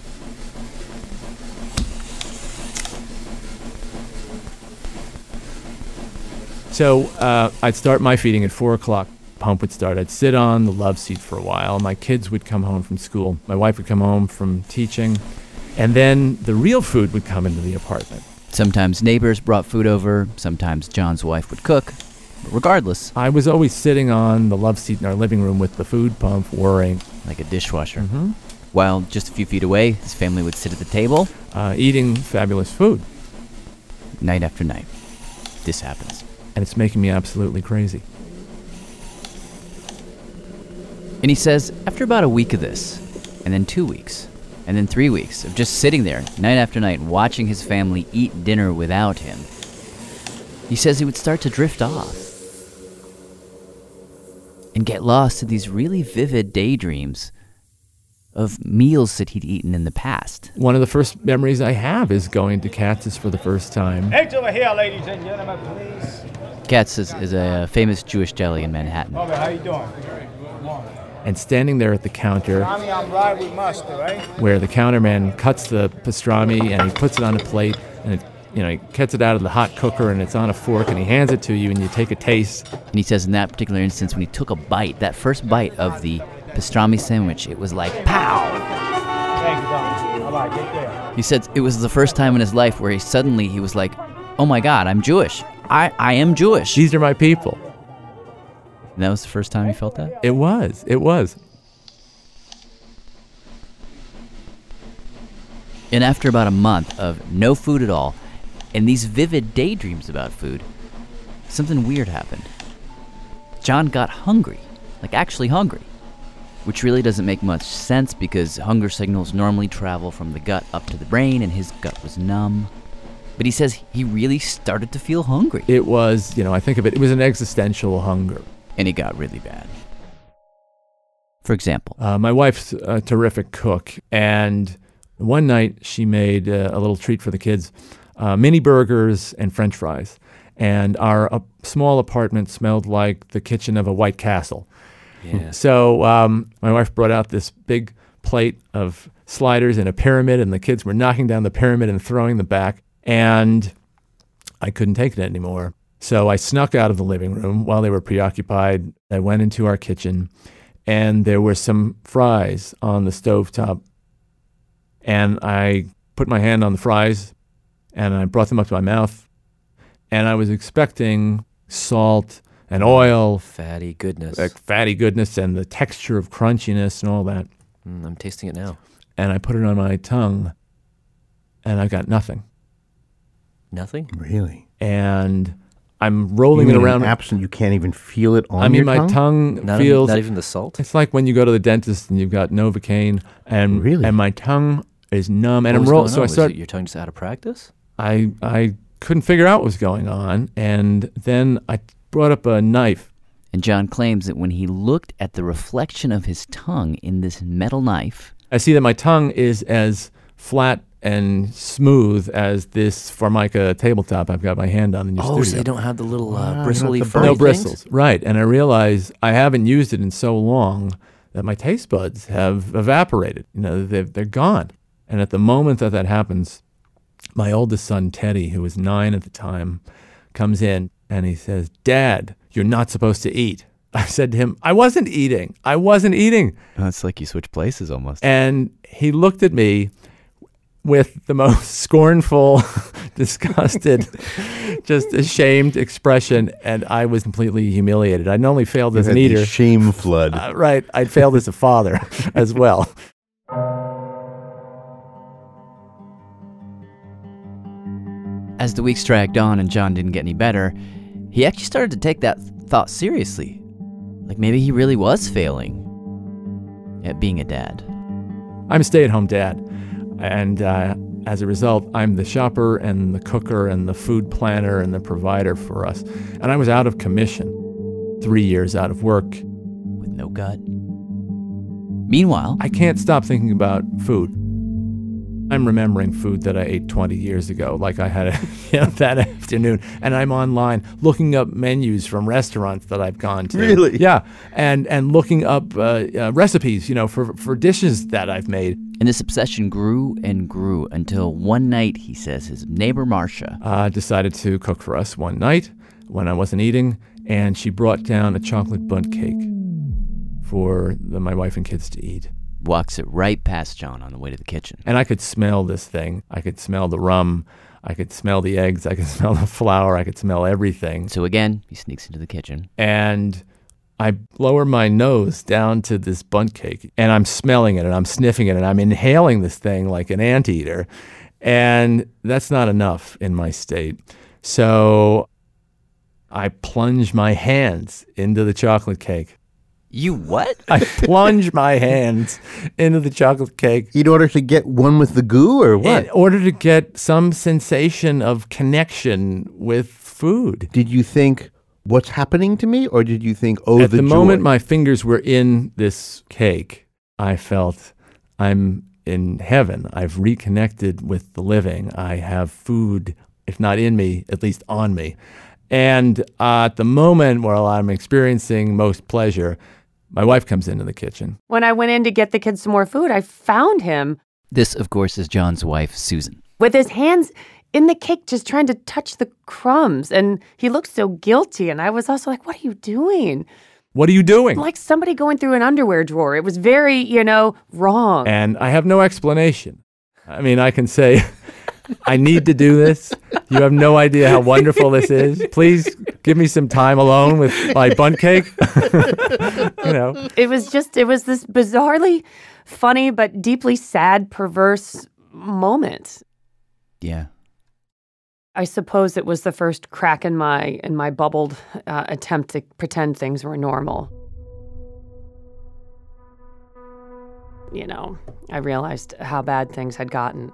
So I'd start my feeding at 4 o'clock. Pump would start. I'd sit on the love seat for a while. My kids would come home from school. My wife would come home from teaching. And then the real food would come into the apartment. Sometimes neighbors brought food over. Sometimes John's wife would cook. But regardless, I was always sitting on the love seat in our living room with the food pump whirring. Like a dishwasher. Mm-hmm. While just a few feet away, his family would sit at the table. Eating fabulous food. Night after night. This happens. And it's making me absolutely crazy. And he says, after about a week of this, and then 2 weeks, and then 3 weeks of just sitting there night after night watching his family eat dinner without him, he says he would start to drift off and get lost to these really vivid daydreams of meals that he'd eaten in the past. One of the first memories I have is going to Katz's for the first time. Eggs over here, ladies and gentlemen, please. Katz's is a famous Jewish deli in Manhattan. Bobby, how you doing? And standing there at the counter, I'm right with mustard, right? Where the counterman cuts the pastrami and he puts it on a plate, and it, he gets it out of the hot cooker and it's on a fork, and he hands it to you and you take a taste. And he says in that particular instance, when he took a bite, that first bite of the pastrami sandwich, it was like pow. Thank you, Don. All right, get there. He said it was the first time in his life where he was like, oh my God, I'm Jewish. I am Jewish. These are my people. And that was the first time he felt that? It was. And after about a month of no food at all, and these vivid daydreams about food, something weird happened. John got hungry, like actually hungry, which really doesn't make much sense because hunger signals normally travel from the gut up to the brain, and his gut was numb. But he says he really started to feel hungry. It was, I think of it, it was an existential hunger. And it got really bad. For example, my wife's a terrific cook, and one night she made a little treat for the kids, mini burgers and French fries. And our small apartment smelled like the kitchen of a White Castle. Yeah. So my wife brought out this big plate of sliders in a pyramid, and the kids were knocking down the pyramid and throwing them back. And I couldn't take it anymore. So I snuck out of the living room while they were preoccupied. I went into our kitchen, and there were some fries on the stovetop. And I put my hand on the fries, and I brought them up to my mouth. And I was expecting salt and oil. Fatty goodness. Like fatty goodness and the texture of crunchiness and all that. I'm tasting it now. And I put it on my tongue, and I got nothing. Nothing? Really? And I'm rolling it around. Absent, you can't even feel it on your tongue? my tongue feels... Not even the salt? It's like when you go to the dentist and you've got Novocaine, and my tongue is numb. And what I'm was rolling. So your tongue just out of practice? I couldn't figure out what was going on, and then I brought up a knife. And John claims that when he looked at the reflection of his tongue in this metal knife, I see that my tongue is as flat and smooth as this Formica tabletop I've got my hand on in your studio. So they don't have the little bristly furry No things? bristles, right. And I realize I haven't used it in so long that my taste buds have evaporated. They're gone. And at the moment that happens, my oldest son, Teddy, who was 9 at the time, comes in and he says, "Dad, you're not supposed to eat." I said to him, I wasn't eating. Oh, it's like you switch places almost. And he looked at me with the most scornful, disgusted, just ashamed expression, and I was completely humiliated. I not only failed as an eater. Shame flood. Right. I failed as a father as well. As the weeks dragged on and John didn't get any better, he actually started to take that thought seriously. Like maybe he really was failing at being a dad. I'm a stay-at-home dad, and as a result, I'm the shopper and the cooker and the food planner and the provider for us. And I was out of commission, 3 years out of work. With no gut. Meanwhile, I can't stop thinking about food. I'm remembering food that I ate 20 years ago, like I had that afternoon. And I'm online looking up menus from restaurants that I've gone to. Really? Yeah. And looking up recipes, for dishes that I've made. And this obsession grew and grew until one night, he says, his neighbor Marcia decided to cook for us one night when I wasn't eating. And she brought down a chocolate bundt cake for my wife and kids to eat. Walks it right past John on the way to the kitchen. And I could smell this thing. I could smell the rum. I could smell the eggs. I could smell the flour. I could smell everything. So again, he sneaks into the kitchen. And I lower my nose down to this bundt cake, and I'm smelling it, and I'm sniffing it, and I'm inhaling this thing like an anteater. And that's not enough in my state. So I plunge my hands into the chocolate cake. You what? I plunge my hands into the chocolate cake. In order to get one with the goo or what? In order to get some sensation of connection with food. Did you think, what's happening to me? Or did you think, At the moment my fingers were in this cake, I felt I'm in heaven. I've reconnected with the living. I have food, if not in me, at least on me. And at the moment where I'm experiencing most pleasure, my wife comes into the kitchen. When I went in to get the kids some more food, I found him. This, of course, is John's wife, Susan. With his hands in the cake, just trying to touch the crumbs. And he looked so guilty. And I was also like, what are you doing? What are you doing? Like somebody going through an underwear drawer. It was very, wrong. And I have no explanation. I mean, I can say, I need to do this. You have no idea how wonderful this is. Please give me some time alone with my bundt cake. It was this bizarrely funny but deeply sad, perverse moment. Yeah. I suppose it was the first crack in my bubbled attempt to pretend things were normal. I realized how bad things had gotten.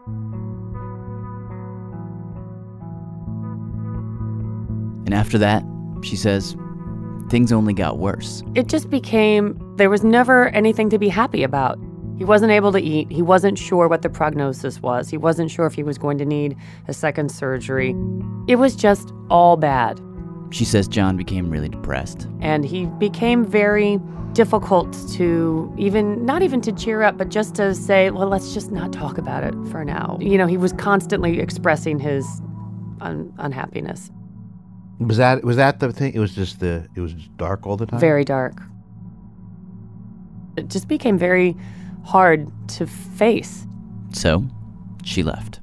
And after that, she says, things only got worse. It just became, there was never anything to be happy about. He wasn't able to eat. He wasn't sure what the prognosis was. He wasn't sure if he was going to need a second surgery. It was just all bad. She says John became really depressed. And he became very difficult to not even to cheer up, but just to say, well, let's just not talk about it for now. He was constantly expressing his unhappiness. Was that the thing? It was just it was dark all the time? Very dark. It just became very hard to face. So, she left.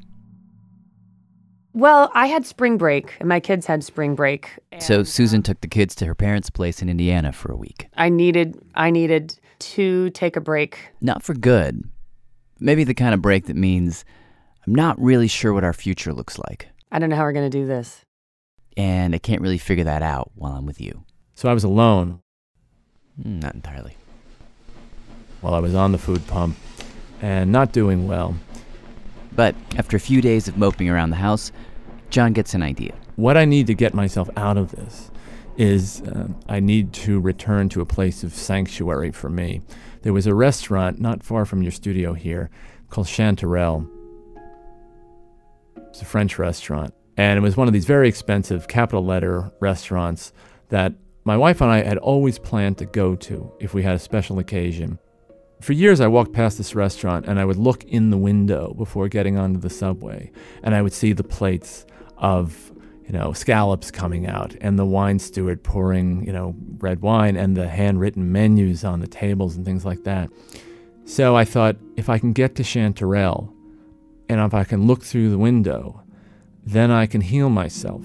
Well, I had spring break, and my kids had spring break. So Susan took the kids to her parents' place in Indiana for a week. I needed to take a break. Not for good. Maybe the kind of break that means I'm not really sure what our future looks like. I don't know how we're going to do this. And I can't really figure that out while I'm with you. So I was alone. Not entirely. While I was on the food pump and not doing well. But after a few days of moping around the house, John gets an idea. What I need to get myself out of this is I need to return to a place of sanctuary for me. There was a restaurant not far from your studio here called Chanterelle. It's a French restaurant. And it was one of these very expensive capital letter restaurants that my wife and I had always planned to go to if we had a special occasion. For years, I walked past this restaurant and I would look in the window before getting onto the subway, and I would see the plates of scallops coming out, and the wine steward pouring, red wine, and the handwritten menus on the tables and things like that. So I thought, if I can get to Chanterelle, and if I can look through the window, then I can heal myself.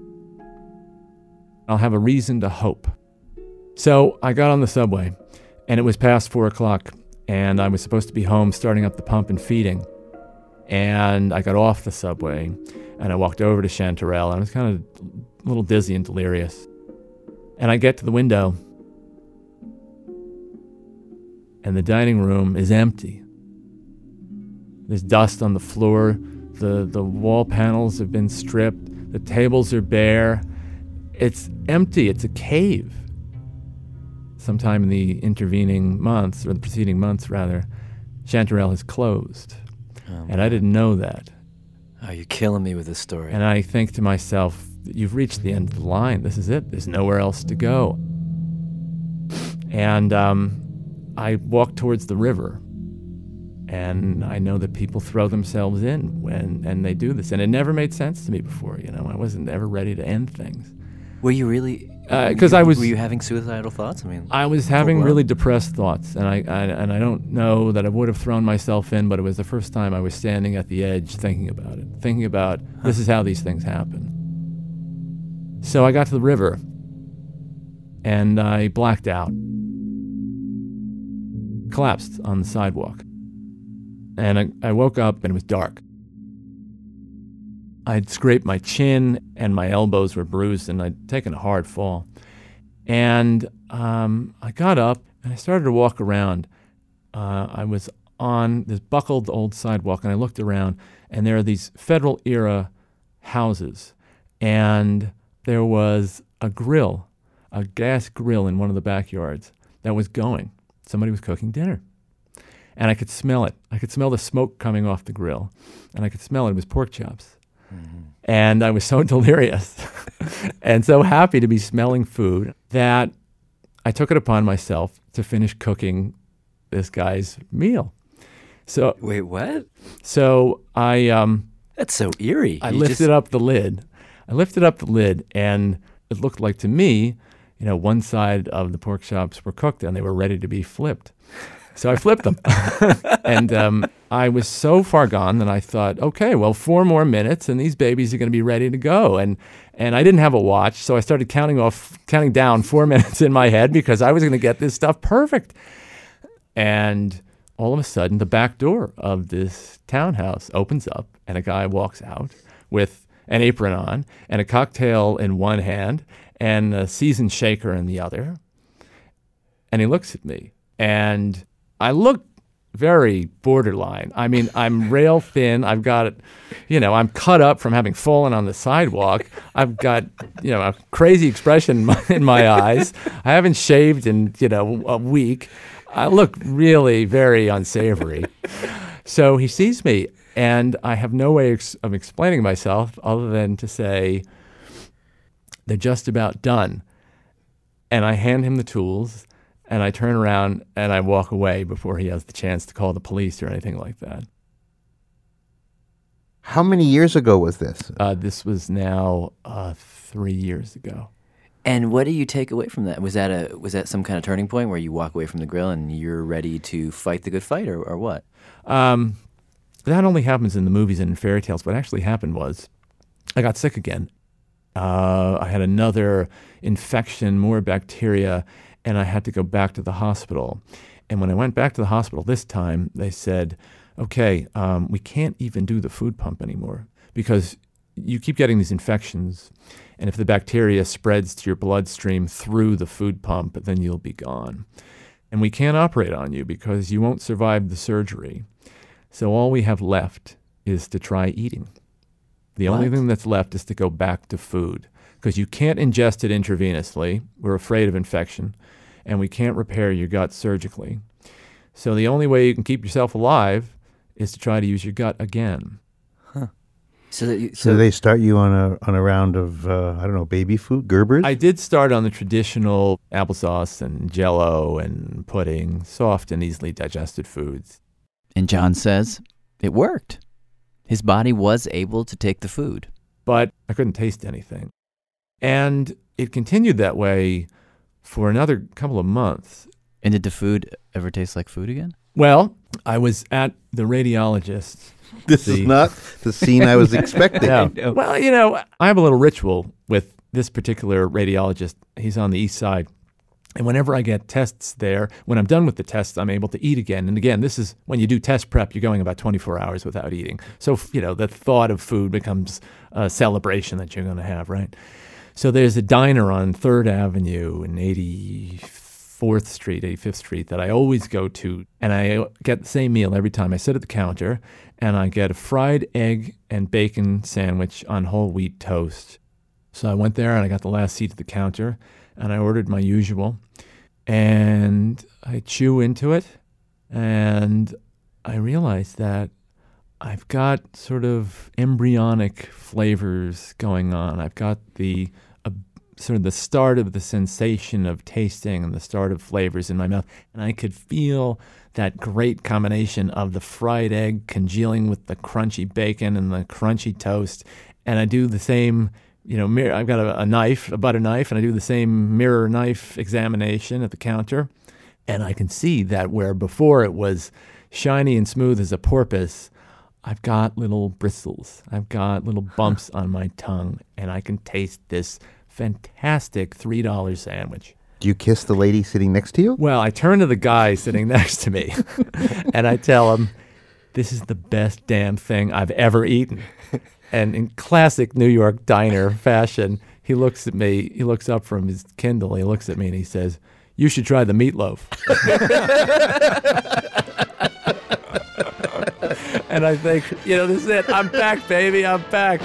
I'll have a reason to hope. So I got on the subway, and it was past 4 o'clock, and I was supposed to be home starting up the pump and feeding. And I got off the subway, and I walked over to Chanterelle, and I was kind of a little dizzy and delirious. And I get to the window, and the dining room is empty. There's dust on the floor, the wall panels have been stripped, the tables are bare. It's empty, it's a cave. Sometime in the intervening months, or the preceding months rather, Chanterelle has closed. And I didn't know that. Oh, you're killing me with this story. And I think to myself, you've reached the end of the line. This is it. There's nowhere else to go. And I walk towards the river. And I know that people throw themselves in and they do this. And it never made sense to me before. I wasn't ever ready to end things. Were you really? Because were you having suicidal thoughts? I was having really depressed thoughts, and I don't know that I would have thrown myself in, but it was the first time I was standing at the edge thinking about it, this is how these things happen. So I got to the river, and I blacked out, collapsed on the sidewalk, and I woke up and it was dark. I'd scraped my chin and my elbows were bruised and I'd taken a hard fall. And I got up and I started to walk around. I was on this buckled old sidewalk and I looked around and there are these Federal era houses. And there was a grill, a gas grill in one of the backyards that was going. Somebody was cooking dinner. And I could smell it. I could smell the smoke coming off the grill. And I could smell it. It was pork chops. Mm-hmm. And I was so delirious and so happy to be smelling food that I took it upon myself to finish cooking this guy's meal. So wait, what? So I that's so eerie. I lifted up the lid. And it looked like to me, one side of the pork chops were cooked and they were ready to be flipped. So I flipped them. And I was so far gone that I thought, okay, well, 4 more minutes and these babies are going to be ready to go. And I didn't have a watch, so I started counting down 4 minutes in my head because I was going to get this stuff perfect. And all of a sudden, the back door of this townhouse opens up and a guy walks out with an apron on and a cocktail in one hand and a seasoned shaker in the other. And he looks at me and I look very borderline. I mean, I'm rail thin. I've got, I'm cut up from having fallen on the sidewalk. I've got, a crazy expression in my eyes. I haven't shaved in, a week. I look really very unsavory. So he sees me, and I have no way of explaining myself other than to say, they're just about done. And I hand him the tools, and I turn around and I walk away before he has the chance to call the police or anything like that. How many years ago was this? This was now 3 years ago. And what do you take away from that? Was that some kind of turning point where you walk away from the grill and you're ready to fight the good fight, or what? That only happens in the movies and in fairy tales. What actually happened was I got sick again. I had another infection, more bacteria, and I had to go back to the hospital. And when I went back to the hospital this time, they said, okay, we can't even do the food pump anymore because you keep getting these infections. And if the bacteria spreads to your bloodstream through the food pump, then you'll be gone. And we can't operate on you because you won't survive the surgery. So all we have left is to try eating. The only thing that's left is to go back to food because you can't ingest it intravenously. We're afraid of infection. And we can't repair your gut surgically. So the only way you can keep yourself alive is to try to use your gut again. Huh. So they start you on a round of, baby food, Gerber's? I did start on the traditional applesauce and Jell-O and pudding, soft and easily digested foods. And John says it worked. His body was able to take the food. but I couldn't taste anything. And it continued that way for another couple of months. And did the food ever taste like food again? Well, I was at the radiologist. This is not the scene I was expecting. No. Well, you know, I have a little ritual with this particular radiologist. He's on the east side. And whenever I get tests there, when I'm done with the tests, I'm able to eat again. And again, this is when you do test prep, you're going about 24 hours without eating. So, you know, the thought of food becomes a celebration that you're going to have, right? So there's a diner on 3rd Avenue and 85th Street that I always go to. And I get the same meal every time. I sit at the counter and I get a fried egg and bacon sandwich on whole wheat toast. So I went there and I got the last seat at the counter and I ordered my usual. And I chew into it, and I realized that I've got sort of embryonic flavors going on. I've got the sort of the start of the sensation of tasting and the start of flavors in my mouth. And I could feel that great combination of the fried egg congealing with the crunchy bacon and the crunchy toast. And I do the same, you know, I've got a knife, a butter knife, and I do the same mirror knife examination at the counter. And I can see that where before it was shiny and smooth as a porpoise, I've got little bristles. I've got little bumps on my tongue, and I can taste this fantastic $3 sandwich. Do you kiss the lady sitting next to you? Well, I turn to the guy sitting next to me, and I tell him, this is the best damn thing I've ever eaten. And in classic New York diner fashion, he looks at me, he looks up from his Kindle, he looks at me and he says, you should try the meatloaf. And I think, you know, this is it. I'm back, baby. I'm back.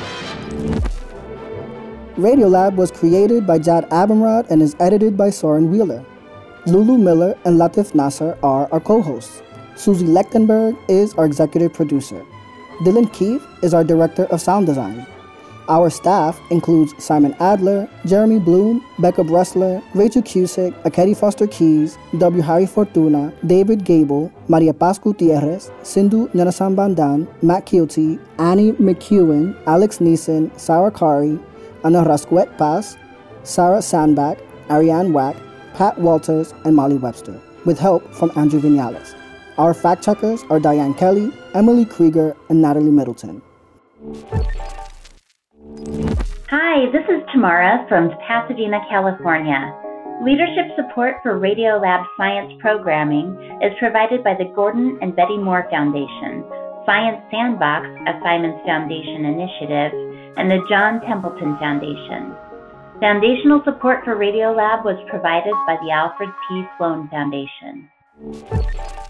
Radiolab was created by Jad Abumrad and is edited by Soren Wheeler. Lulu Miller and Latif Nasser are our co-hosts. Susie Lechtenberg is our executive producer. Dylan Keefe is our director of sound design. Our staff includes Simon Adler, Jeremy Bloom, Becca Bressler, Rachel Cusick, Akedi Foster Keys, W. Harry Fortuna, David Gable, Maria Paz Gutierrez, Sindhu Nyanasambandan, Matt Keelty, Annie McEwen, Alex Neeson, Sarah Kari, Ana Rasquet Paz, Sarah Sandbach, Ariane Wack, Pat Walters, and Molly Webster, with help from Andrew Vinales. Our fact-checkers are Diane Kelly, Emily Krieger, and Natalie Middleton. Hi, this is Tamara from Pasadena, California. Leadership support for Radiolab science programming is provided by the Gordon and Betty Moore Foundation, Science Sandbox, a Simons Foundation initiative, and the John Templeton Foundation. Foundational support for Radiolab was provided by the Alfred P. Sloan Foundation.